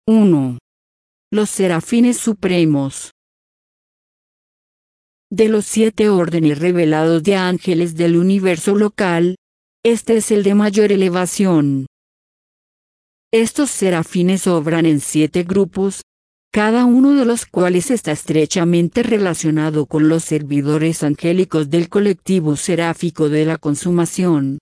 1. Los serafines supremos. De los 7 órdenes revelados de ángeles del universo local, este es el de mayor elevación. Estos serafines obran en 7 grupos, cada uno de los cuales está estrechamente relacionado con los servidores angélicos del colectivo seráfico de la consumación.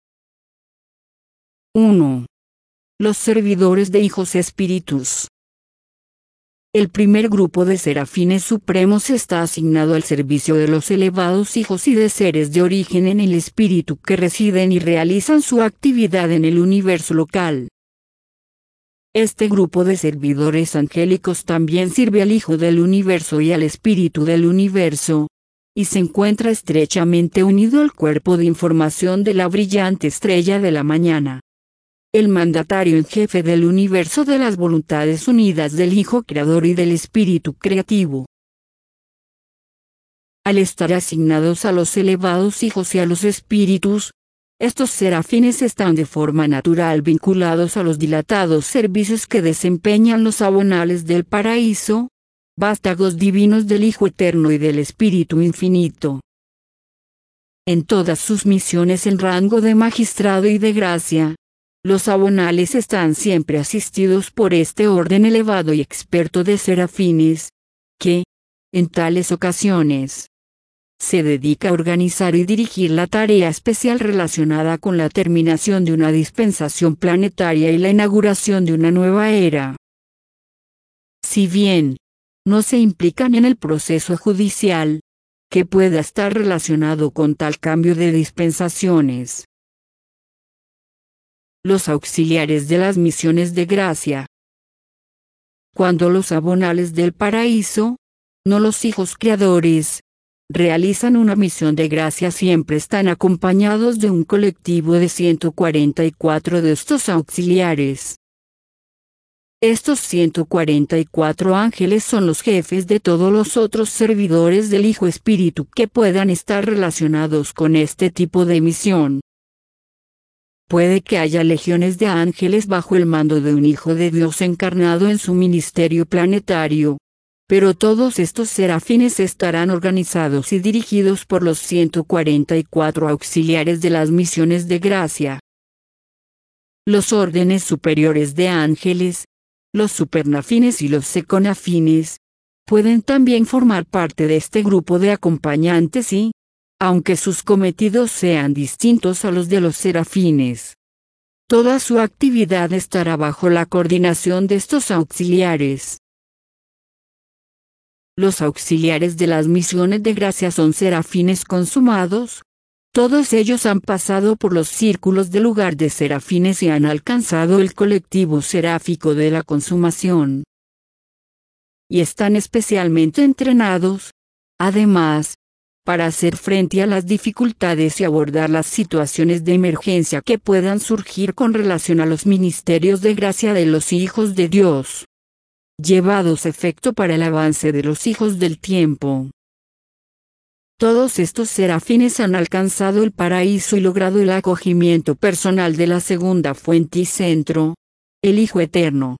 1. Los servidores de hijos espíritus. El primer grupo de serafines supremos está asignado al servicio de los elevados hijos y de seres de origen en el espíritu que residen y realizan su actividad en el universo local. Este grupo de servidores angélicos también sirve al Hijo del Universo y al Espíritu del Universo, y se encuentra estrechamente unido al cuerpo de información de la brillante estrella de la mañana, el mandatario en jefe del universo de las voluntades unidas del Hijo Creador y del Espíritu Creativo. Al estar asignados a los elevados hijos y a los espíritus, estos serafines están de forma natural vinculados a los dilatados servicios que desempeñan los abonales del paraíso, vástagos divinos del Hijo Eterno y del Espíritu Infinito. En todas sus misiones en rango de magistrado y de gracia, los abonales están siempre asistidos por este orden elevado y experto de serafines, que, en tales ocasiones, se dedica a organizar y dirigir la tarea especial relacionada con la terminación de una dispensación planetaria y la inauguración de una nueva era. Si bien no se implican en el proceso judicial, que pueda estar relacionado con tal cambio de dispensaciones. Los auxiliares de las misiones de gracia. Cuando los abonales del paraíso, no los hijos creadores, realizan una misión de gracia, siempre están acompañados de un colectivo de 144 de estos auxiliares. Estos 144 ángeles son los jefes de todos los otros servidores del Hijo Espíritu que puedan estar relacionados con este tipo de misión. Puede que haya legiones de ángeles bajo el mando de un Hijo de Dios encarnado en su ministerio planetario, pero todos estos serafines estarán organizados y dirigidos por los 144 auxiliares de las misiones de gracia. Los órdenes superiores de ángeles, los supernafines y los seconafines, pueden también formar parte de este grupo de acompañantes y, aunque sus cometidos sean distintos a los de los serafines, toda su actividad estará bajo la coordinación de estos auxiliares. Los auxiliares de las misiones de gracia son serafines consumados. Todos ellos han pasado por los círculos del lugar de serafines y han alcanzado el colectivo seráfico de la consumación. Y están especialmente entrenados, además, para hacer frente a las dificultades y abordar las situaciones de emergencia que puedan surgir con relación a los ministerios de gracia de los hijos de Dios, llevados a efecto para el avance de los hijos del tiempo. Todos estos serafines han alcanzado el paraíso y logrado el acogimiento personal de la segunda fuente y centro, el Hijo Eterno.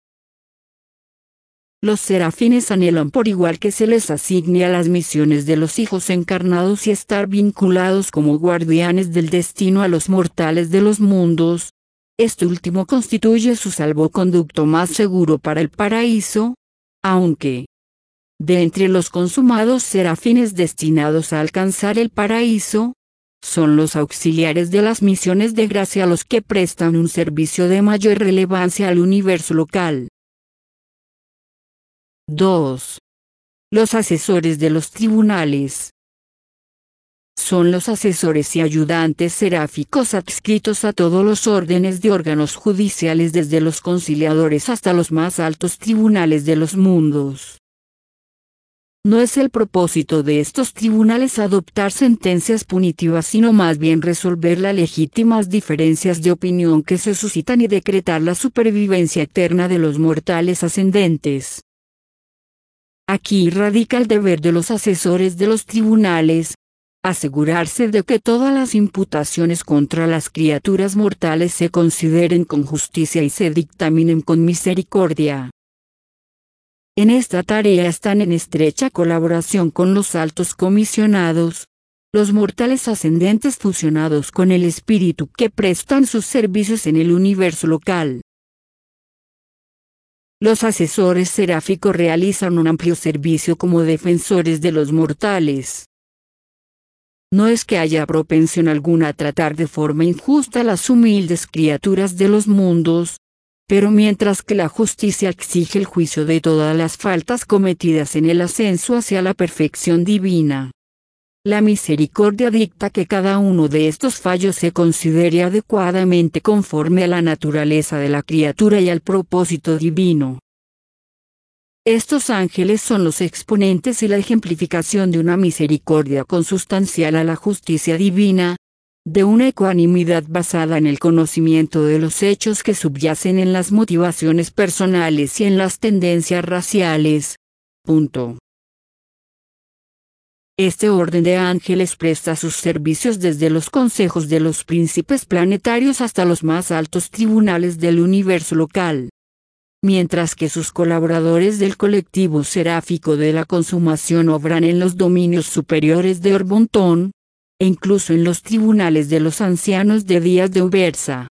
Los serafines anhelan por igual que se les asigne a las misiones de los hijos encarnados y estar vinculados como guardianes del destino a los mortales de los mundos. Este último constituye su salvoconducto más seguro para el paraíso, aunque, de entre los consumados serafines destinados a alcanzar el paraíso, son los auxiliares de las misiones de gracia los que prestan un servicio de mayor relevancia al universo local. 2. Los asesores de los tribunales. Son los asesores y ayudantes seráficos adscritos a todos los órdenes de órganos judiciales desde los conciliadores hasta los más altos tribunales de los mundos. No es el propósito de estos tribunales adoptar sentencias punitivas, sino más bien resolver las legítimas diferencias de opinión que se suscitan y decretar la supervivencia eterna de los mortales ascendentes. Aquí radica el deber de los asesores de los tribunales, asegurarse de que todas las imputaciones contra las criaturas mortales se consideren con justicia y se dictaminen con misericordia. En esta tarea están en estrecha colaboración con los altos comisionados, los mortales ascendentes fusionados con el espíritu que prestan sus servicios en el universo local. Los asesores seráficos realizan un amplio servicio como defensores de los mortales. No es que haya propensión alguna a tratar de forma injusta a las humildes criaturas de los mundos, pero mientras que la justicia exige el juicio de todas las faltas cometidas en el ascenso hacia la perfección divina, la misericordia dicta que cada uno de estos fallos se considere adecuadamente conforme a la naturaleza de la criatura y al propósito divino. Estos ángeles son los exponentes y la ejemplificación de una misericordia consustancial a la justicia divina, de una ecuanimidad basada en el conocimiento de los hechos que subyacen en las motivaciones personales y en las tendencias raciales. Punto. Este orden de ángeles presta sus servicios desde los consejos de los príncipes planetarios hasta los más altos tribunales del universo local, mientras que sus colaboradores del colectivo seráfico de la consumación obran en los dominios superiores de Orbontón, e incluso en los tribunales de los ancianos de Días de Ubersa.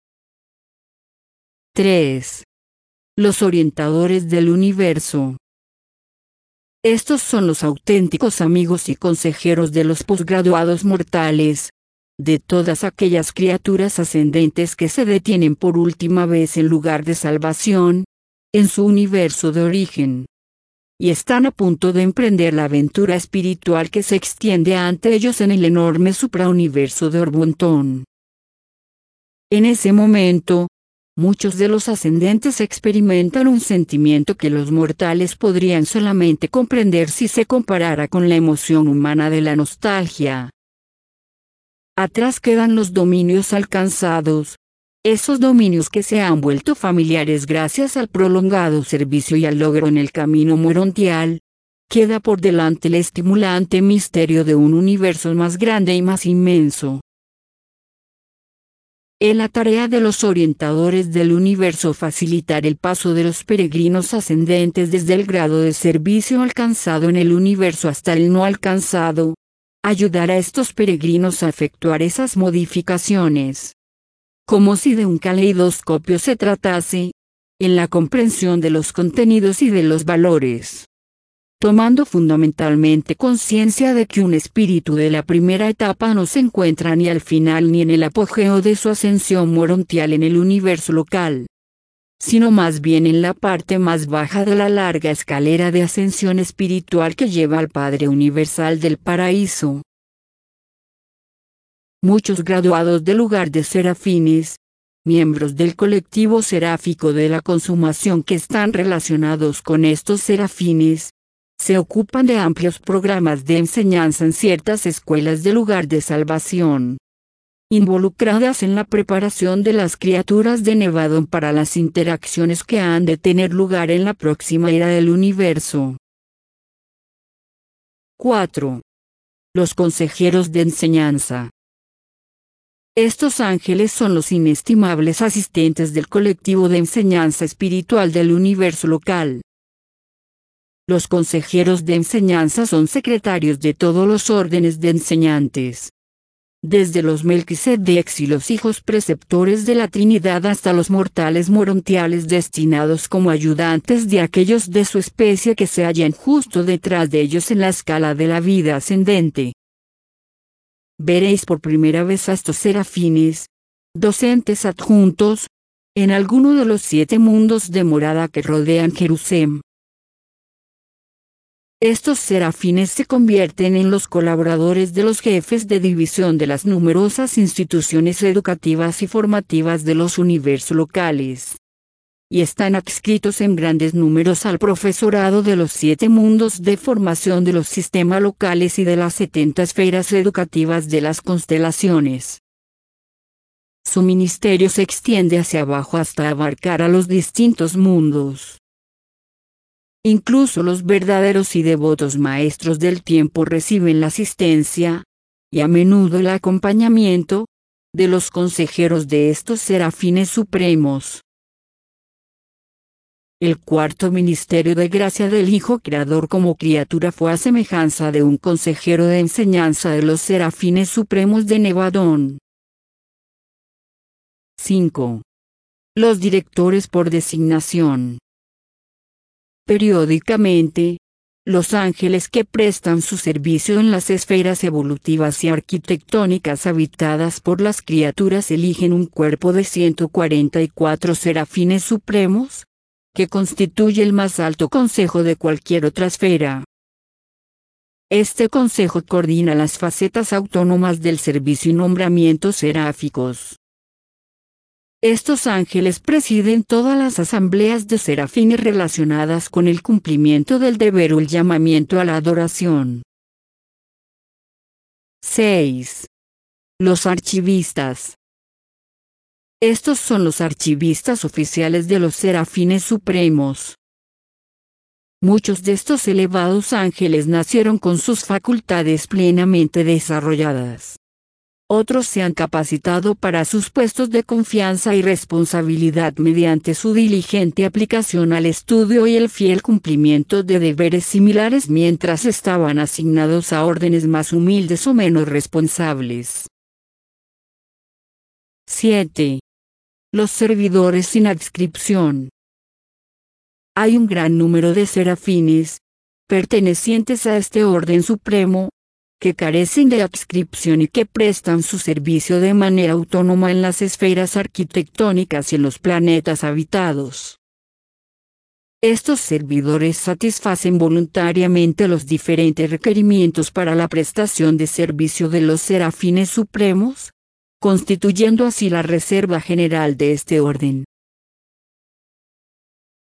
3. Los orientadores del universo. Estos son los auténticos amigos y consejeros de los posgraduados mortales, de todas aquellas criaturas ascendentes que se detienen por última vez en lugar de salvación, en su universo de origen, y están a punto de emprender la aventura espiritual que se extiende ante ellos en el enorme suprauniverso de Orbontón. En ese momento, muchos de los ascendentes experimentan un sentimiento que los mortales podrían solamente comprender si se comparara con la emoción humana de la nostalgia. Atrás quedan los dominios alcanzados, esos dominios que se han vuelto familiares gracias al prolongado servicio y al logro en el camino morontial. Queda por delante el estimulante misterio de un universo más grande y más inmenso. Es la tarea de los orientadores del universo facilitar el paso de los peregrinos ascendentes desde el grado de servicio alcanzado en el universo hasta el no alcanzado, ayudar a estos peregrinos a efectuar esas modificaciones, como si de un caleidoscopio se tratase, en la comprensión de los contenidos y de los valores, tomando fundamentalmente conciencia de que un espíritu de la primera etapa no se encuentra ni al final ni en el apogeo de su ascensión morontial en el universo local, sino más bien en la parte más baja de la larga escalera de ascensión espiritual que lleva al Padre Universal del Paraíso. Muchos graduados del lugar de serafines, miembros del colectivo seráfico de la consumación que están relacionados con estos serafines, se ocupan de amplios programas de enseñanza en ciertas escuelas del lugar de salvación, involucradas en la preparación de las criaturas de Nevadón para las interacciones que han de tener lugar en la próxima era del universo. 4. Los consejeros de enseñanza. Estos ángeles son los inestimables asistentes del colectivo de enseñanza espiritual del universo local. Los consejeros de enseñanza son secretarios de todos los órdenes de enseñantes, desde los Melquisedecs y los hijos preceptores de la Trinidad hasta los mortales morontiales destinados como ayudantes de aquellos de su especie que se hallan justo detrás de ellos en la escala de la vida ascendente. Veréis por primera vez a estos serafines, docentes adjuntos, en alguno de los 7 mundos de morada que rodean Jerusalén. Estos serafines se convierten en los colaboradores de los jefes de división de las numerosas instituciones educativas y formativas de los universos locales, y están adscritos en grandes números al profesorado de los 7 mundos de formación de los sistemas locales y de las 70 esferas educativas de las constelaciones. Su ministerio se extiende hacia abajo hasta abarcar a los distintos mundos. Incluso los verdaderos y devotos maestros del tiempo reciben la asistencia, y a menudo el acompañamiento, de los consejeros de estos serafines supremos. El cuarto ministerio de gracia del Hijo Creador como criatura fue a semejanza de un consejero de enseñanza de los serafines supremos de Nevadón. 5. Los directores por designación. Periódicamente, los ángeles que prestan su servicio en las esferas evolutivas y arquitectónicas habitadas por las criaturas eligen un cuerpo de 144 serafines supremos, que constituye el más alto consejo de cualquier otra esfera. Este consejo coordina las facetas autónomas del servicio y nombramientos seráficos. Estos ángeles presiden todas las asambleas de serafines relacionadas con el cumplimiento del deber o el llamamiento a la adoración. 6. Los archivistas. Estos son los archivistas oficiales de los serafines supremos. Muchos de estos elevados ángeles nacieron con sus facultades plenamente desarrolladas. Otros se han capacitado para sus puestos de confianza y responsabilidad mediante su diligente aplicación al estudio y el fiel cumplimiento de deberes similares mientras estaban asignados a órdenes más humildes o menos responsables. 7. Los servidores sin adscripción. Hay un gran número de serafines, pertenecientes a este orden supremo, que carecen de adscripción y que prestan su servicio de manera autónoma en las esferas arquitectónicas y en los planetas habitados. Estos servidores satisfacen voluntariamente los diferentes requerimientos para la prestación de servicio de los serafines supremos, constituyendo así la reserva general de este orden.